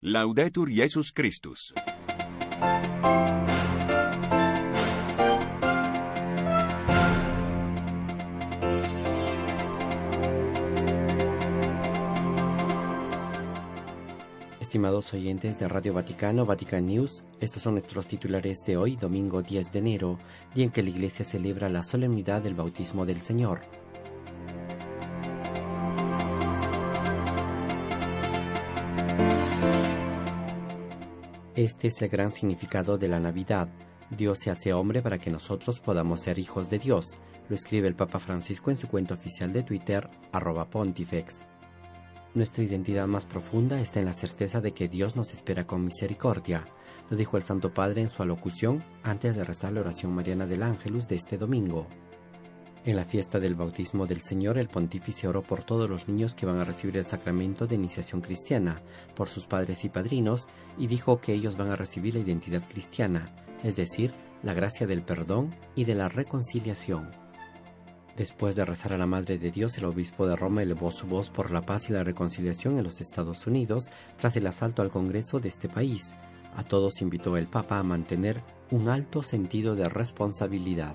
Laudetur Jesus Christus. Estimados oyentes de Radio Vaticano, Vatican News, estos son nuestros titulares de hoy, domingo 10 de enero, día en que la Iglesia celebra la solemnidad del bautismo del Señor. Este es el gran significado de la Navidad. Dios se hace hombre para que nosotros podamos ser hijos de Dios, lo escribe el Papa Francisco en su cuenta oficial de Twitter, @Pontifex. Nuestra identidad más profunda está en la certeza de que Dios nos espera con misericordia, lo dijo el Santo Padre en su alocución antes de rezar la oración mariana del Ángelus de este domingo. En la fiesta del bautismo del Señor, el pontífice oró por todos los niños que van a recibir el sacramento de iniciación cristiana, por sus padres y padrinos, y dijo que ellos van a recibir la identidad cristiana, es decir, la gracia del perdón y de la reconciliación. Después de rezar a la Madre de Dios, el obispo de Roma elevó su voz por la paz y la reconciliación en los Estados Unidos tras el asalto al Congreso de este país. A todos invitó el Papa a mantener un alto sentido de responsabilidad.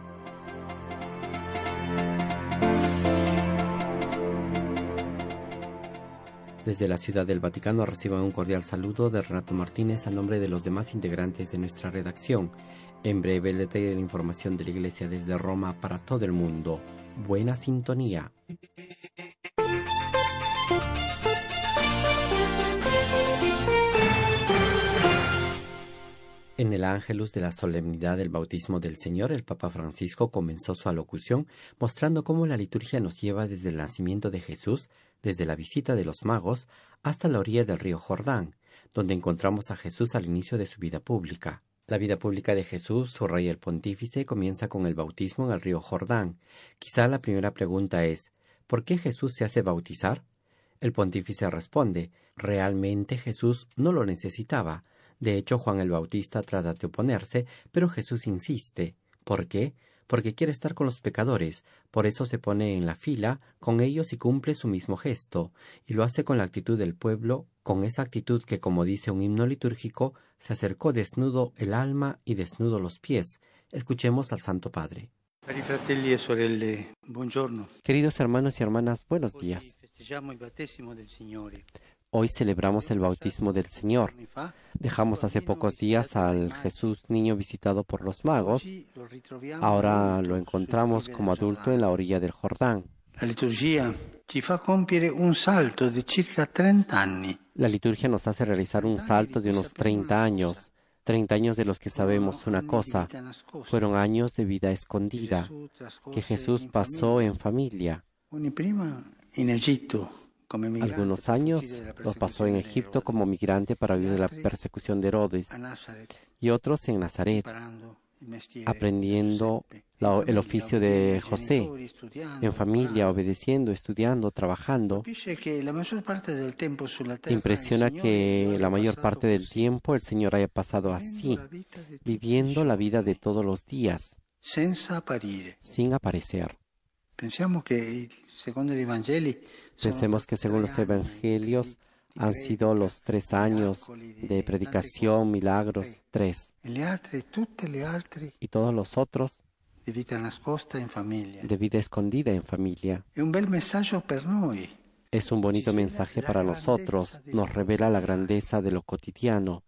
Desde la Ciudad del Vaticano reciban un cordial saludo de Renato Martínez a nombre de los demás integrantes de nuestra redacción. En breve el detalle de la información de la Iglesia desde Roma para todo el mundo. Buena sintonía. En el Ángelus de la solemnidad del bautismo del Señor, el Papa Francisco comenzó su alocución mostrando cómo la liturgia nos lleva desde el nacimiento de Jesús, desde la visita de los magos, hasta la orilla del río Jordán, donde encontramos a Jesús al inicio de su vida pública. La vida pública de Jesús, subraya el pontífice, comienza con el bautismo en el río Jordán. Quizá la primera pregunta es, ¿por qué Jesús se hace bautizar? El pontífice responde, realmente Jesús no lo necesitaba. De hecho, Juan el Bautista trata de oponerse, pero Jesús insiste. ¿Por qué? Porque quiere estar con los pecadores, por eso se pone en la fila con ellos y cumple su mismo gesto, y lo hace con la actitud del pueblo, con esa actitud que, como dice un himno litúrgico, se acercó desnudo el alma y desnudo los pies. Escuchemos al Santo Padre. Cari fratelli e sorelle, buongiorno. Queridos hermanos y hermanas, buenos días. Hoy celebramos el bautismo del Señor. Dejamos hace pocos días al Jesús niño visitado por los magos. Ahora lo encontramos como adulto en la orilla del Jordán. La liturgia ci fa compiere un salto di circa 30 anni. La liturgia nos hace realizar un salto de unos 30 años. 30 años de los que sabemos una cosa. Fueron años de vida escondida, que Jesús pasó en familia. Algunos años los pasó en Egipto como migrante para huir de la persecución de Herodes, y otros en Nazaret, aprendiendo el oficio de José, en familia, obedeciendo, estudiando, trabajando. Impresiona que la mayor parte del tiempo el Señor haya pasado así, viviendo la vida de todos los días, sin aparecer. Pensemos que según los evangelios han sido los 3 años de predicación, milagros, 3. Y todos los otros de vida escondida en familia. Es un bonito mensaje para nosotros, nos revela la grandeza de lo cotidiano,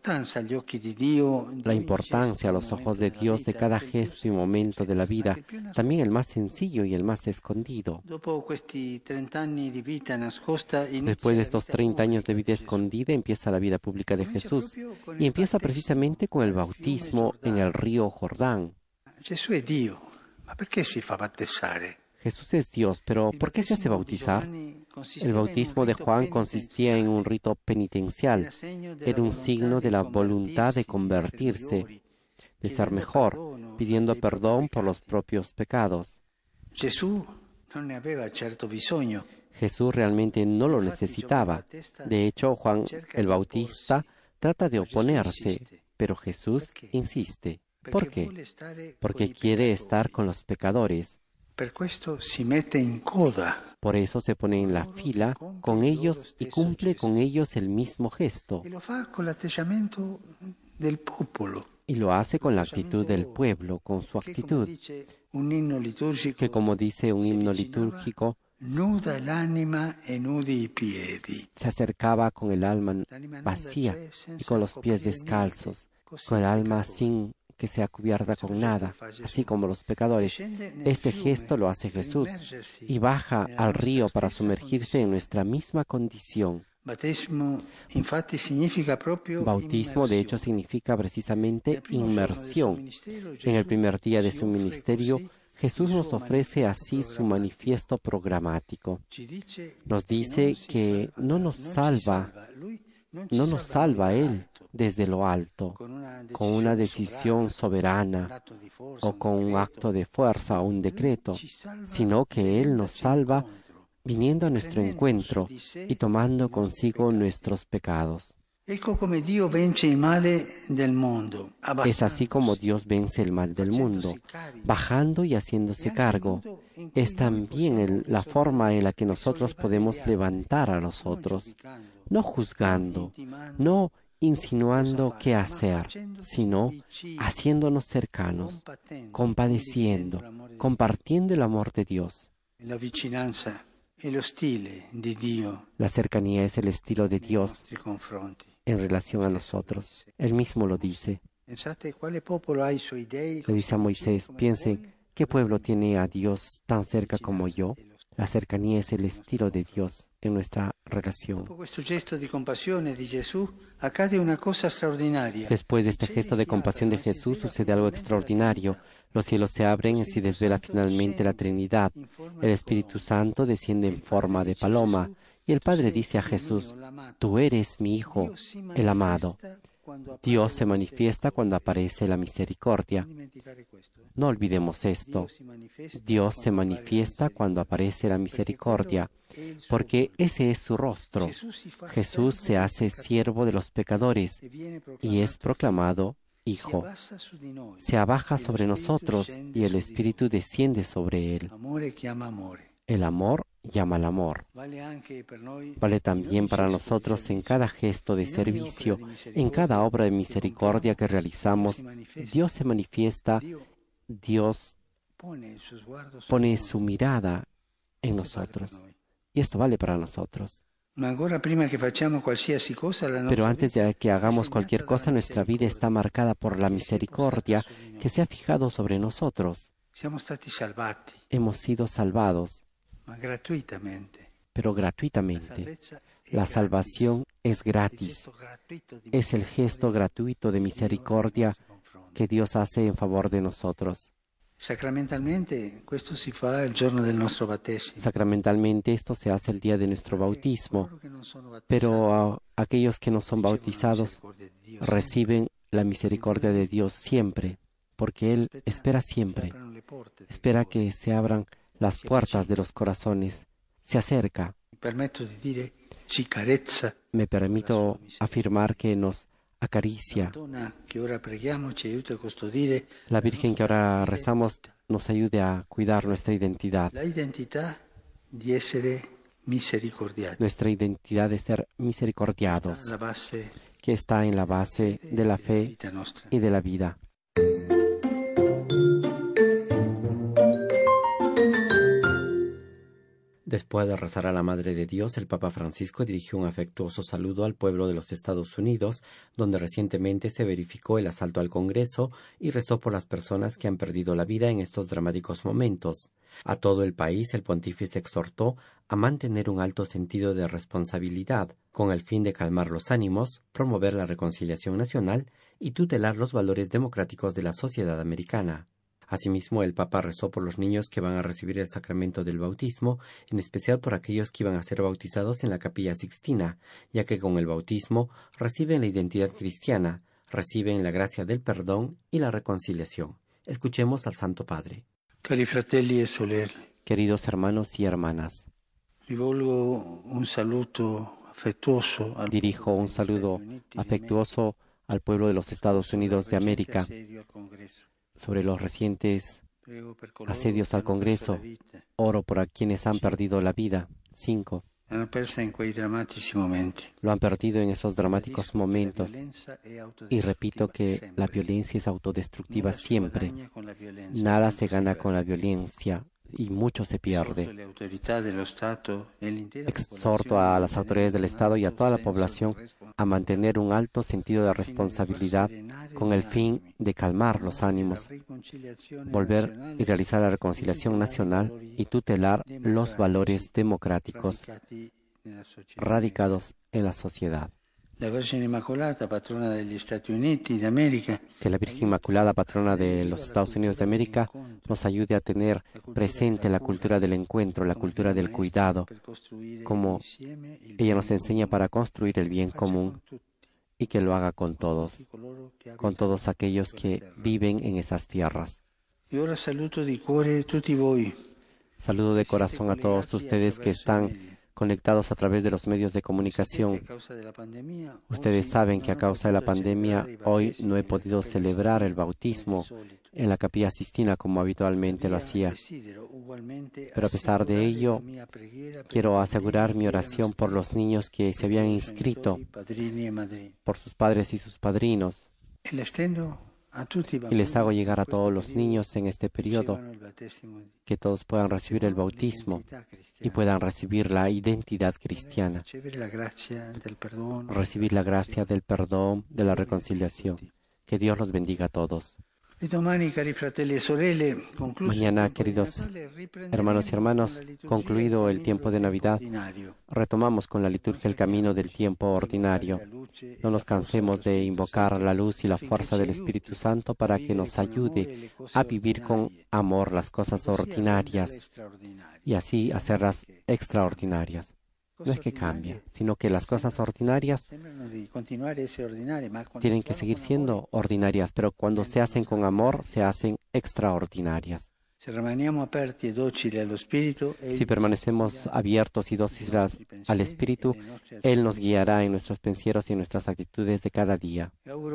la importancia a los ojos de Dios de cada gesto y momento de la vida, también el más sencillo y el más escondido. Después de estos 30 años de vida escondida empieza la vida pública de Jesús y empieza precisamente con el bautismo en el río Jordán. Jesús es Dios, pero ¿por qué se hace bautizar? El bautismo de Juan consistía en un rito penitencial. Era un signo de la voluntad de convertirse, de ser mejor, pidiendo perdón por los propios pecados. Jesús realmente no lo necesitaba. De hecho, Juan el Bautista trata de oponerse, pero Jesús insiste. ¿Por qué? Porque quiere estar con los pecadores. Per questo si mette in coda Por eso se pone en la fila con ellos y cumple con ellos el mismo gesto. e lo fa con l'atteggiamento del popolo. Y lo hace con la actitud del pueblo, con su Che, come actitud, dice un inno liturgico, que como dice un si himno avvicinava litúrgico, nuda l'anima e nudi i piedi. se acercaba con el alma L'anima nuda, vacía cioè y senza con los pies coprire descalzos, niente, così con el il alma peccatore. sin que sea cubierta con nada, así como los E pecadores. scende nel Este fiume gesto lo hace per Jesús immergersi y baja nella al nostra río para stessa sumergirse en condizione. nuestra misma condición. Battesimo infatti significa proprio Bautismo, de hecho, immersione. significa precisamente Nel primo giorno del suo inmersión. ministero, En Gesù el primer día de ci su offre ministerio, così Jesús il nos suo ofrece manifesto así su programmatico. manifiesto programático. Ci dice Nos che dice non si que salva no da- nos non ci salva, salva, lui non ci no nos salva lui salva da Él alto, desde lo alto, con una decisión un soberana atto di forza, o un con un decreto. acto de fuerza o un decreto, Lui ci salva sino que Él nos venendoci salva incontro viniendo a e nuestro prendendo encuentro su di sé y tomando i nostri consigo peccati. nuestros pecados. Ecco come Dio vence il male del mondo, Es así como abbassandosi, Dios vence el mal del mundo, facendosi carico. bajando y E haciéndose anche il cargo. modo in cui Es noi también possiamo la forma en la que nosotros risollevare podemos gli altri, levantar a non los otros, giudicando, no non juzgando, intimando no cosa insinuando fare, qué ma hacer, facendosi sino vicini, haciéndonos cercanos, compatendo, compadeciendo, condividendo l'amore di compartiendo el amor de Dios. Dio. La vicinanza è lo stile di Dio La cercanía es el estilo de nei Dios nostri confronti. en relación a nosotros. Él mismo lo dice. Pensate quale popolo ha i suoi dei Le dice a così vicini Moisés, come piensen, voi? ¿qué pueblo tiene a Dios tan cerca como yo? La cercanía es el estilo de Dios en nuestra relación. Dopo questo gesto di compassione di Gesù accade una cosa straordinaria. Después de este gesto de compasión de Jesús sucede algo extraordinario. Los cielos se abren y se desvela finalmente la Trinidad. El Espíritu Santo desciende en forma de paloma y el Padre dice a Jesús, tú eres mi Hijo, el amado. Dios se manifiesta cuando aparece la misericordia. No olvidemos esto. Dios se manifiesta cuando aparece la misericordia, porque ese es su rostro. Jesús se hace siervo de los pecadores y es proclamado Hijo. Se abaja sobre nosotros y el Espíritu desciende sobre él. El amor llama al amor. Vale también para nosotros en cada gesto de servicio, en cada obra de misericordia que realizamos. Dios se manifiesta, Dios pone su mirada en nosotros. Y esto vale para nosotros. Pero antes de que hagamos cualquier cosa, nuestra vida está marcada por la misericordia que se ha fijado sobre nosotros. Hemos sido salvados, pero gratuitamente. La salvación es gratis. Es el gesto gratuito de misericordia que Dios hace en favor de nosotros. Sacramentalmente questo si fa il giorno del nostro battesimo. Sacramentalmente esto se hace el día de nuestro bautismo, pero aquellos que no son bautizados reciben la misericordia de Dios siempre, porque Él espera siempre, espera que se abran las puertas de los corazones, se acerca. Me permito afirmar que nos acaricia. La Virgen que ahora rezamos nos ayude a cuidar nuestra identidad. Nuestra identidad de ser misericordiados, que está en la base de la fe y de la vida. Después de rezar a la Madre de Dios, el Papa Francisco dirigió un afectuoso saludo al pueblo de los Estados Unidos, donde recientemente se verificó el asalto al Congreso, y rezó por las personas que han perdido la vida en estos dramáticos momentos. A todo el país, el pontífice exhortó a mantener un alto sentido de responsabilidad, con el fin de calmar los ánimos, promover la reconciliación nacional y tutelar los valores democráticos de la sociedad americana. Asimismo, el Papa rezó por los niños que van a recibir el sacramento del bautismo, en especial por aquellos que iban a ser bautizados en la Capilla Sixtina, ya que con el bautismo reciben la identidad cristiana, reciben la gracia del perdón y la reconciliación. Escuchemos al Santo Padre. Cari fratelli e sorelle, queridos hermanos y hermanas, rivolgo un saluto affettuoso al dirijo un saludo afectuoso al pueblo de los Estados Unidos de América sobre los recientes Asedios al Congreso. Oro por quienes han perdido la vida. 5. Lo han perdido en esos dramáticos momentos. Y repito que la violencia es autodestructiva siempre. Nada se gana con la violencia y mucho se pierde. Exhorto a las autoridades del Estado y a toda la población a mantener un alto sentido de responsabilidad con el fin de calmar los ánimos, volver y realizar la reconciliación nacional y tutelar los valores democráticos radicados en la sociedad. La Virgen Inmaculada, patrona degli Stati Uniti d'America, que la Virgen Inmaculada, patrona de los Estados Unidos de América, nos ayude a tener presente la cultura del encuentro, la cultura del cuidado, como ella nos enseña para construir el bien común, y que lo haga con todos aquellos que viven en esas tierras. Saludo de corazón a todos ustedes que están conectados a través de los medios de comunicación. Ustedes saben que a causa de la pandemia hoy no he podido celebrar el bautismo en la Capilla Sistina como habitualmente lo hacía. Pero a pesar de ello, quiero asegurar mi oración por los niños que se habían inscrito, por sus padres y sus padrinos. Y les hago llegar a todos los niños en este periodo que todos puedan recibir el bautismo y puedan recibir la identidad cristiana, recibir la gracia del perdón, de la reconciliación. Que Dios los bendiga a todos. Mañana, queridos hermanos y hermanas, concluido el tiempo de Navidad, retomamos con la liturgia el camino del tiempo ordinario. No nos cansemos de invocar la luz y la fuerza del Espíritu Santo para que nos ayude a vivir con amor las cosas ordinarias y así hacerlas extraordinarias. No es que cambie, sino que las cosas ordinarias tienen que seguir siendo ordinarias, pero cuando se hacen con amor, se hacen extraordinarias. Si permanecemos abiertos y dóciles al Espíritu, Él nos guiará en nuestros pensares y en nuestras actitudes de cada día.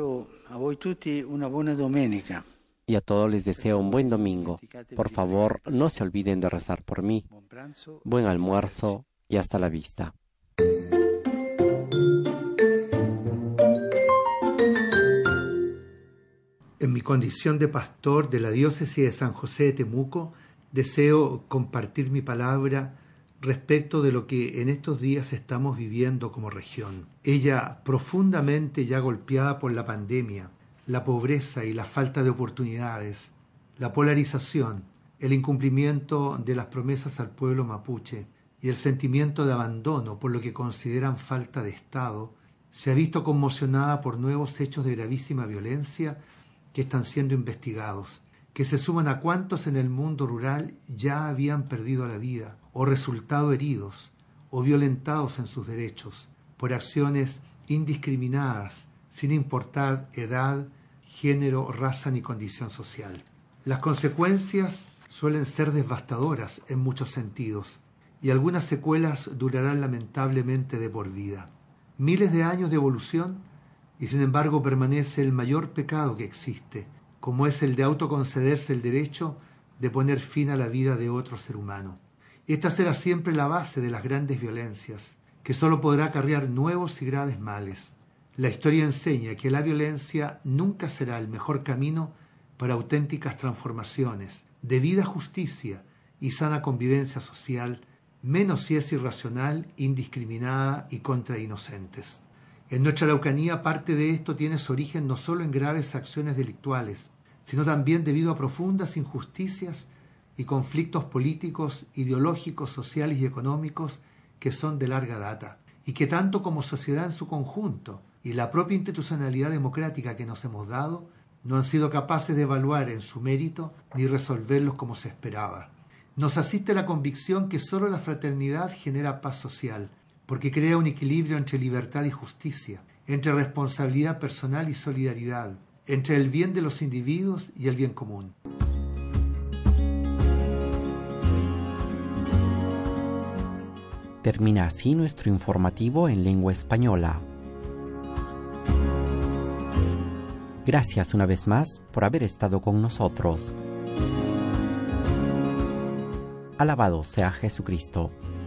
Y a todos les deseo un buen domingo. Por favor, no se olviden de rezar por mí. Buen almuerzo y hasta la vista. En mi condición de pastor de la diócesis de San José de Temuco, deseo compartir mi palabra respecto de lo que en estos días estamos viviendo como región. Ella profundamente ya golpeada por la pandemia, la pobreza y la falta de oportunidades, la polarización, el incumplimiento de las promesas al pueblo mapuche y el sentimiento de abandono por lo que consideran falta de Estado, se ha visto conmocionada por nuevos hechos de gravísima violencia que están siendo investigados, que se suman a cuantos en el mundo rural ya habían perdido la vida, o resultado heridos, o violentados en sus derechos, por acciones indiscriminadas, sin importar edad, género, raza ni condición social. Las consecuencias suelen ser devastadoras en muchos sentidos, y algunas secuelas durarán lamentablemente de por vida. Miles de años de evolución, y sin embargo permanece el mayor pecado que existe, como es el de autoconcederse el derecho de poner fin a la vida de otro ser humano. Esta será siempre la base de las grandes violencias, que solo podrá acarrear nuevos y graves males. La historia enseña que la violencia nunca será el mejor camino para auténticas transformaciones, debida justicia y sana convivencia social, menos si es irracional, indiscriminada y contra inocentes. En nuestra Araucanía parte de esto tiene su origen no solo en graves acciones delictuales, sino también debido a profundas injusticias y conflictos políticos, ideológicos, sociales y económicos que son de larga data, y que tanto como sociedad en su conjunto y la propia institucionalidad democrática que nos hemos dado, no han sido capaces de evaluar en su mérito ni resolverlos como se esperaba. Nos asiste la convicción que solo la fraternidad genera paz social, porque crea un equilibrio entre libertad y justicia, entre responsabilidad personal y solidaridad, entre el bien de los individuos y el bien común. Termina así nuestro informativo en lengua española. Gracias una vez más por haber estado con nosotros. Alabado sea Jesucristo.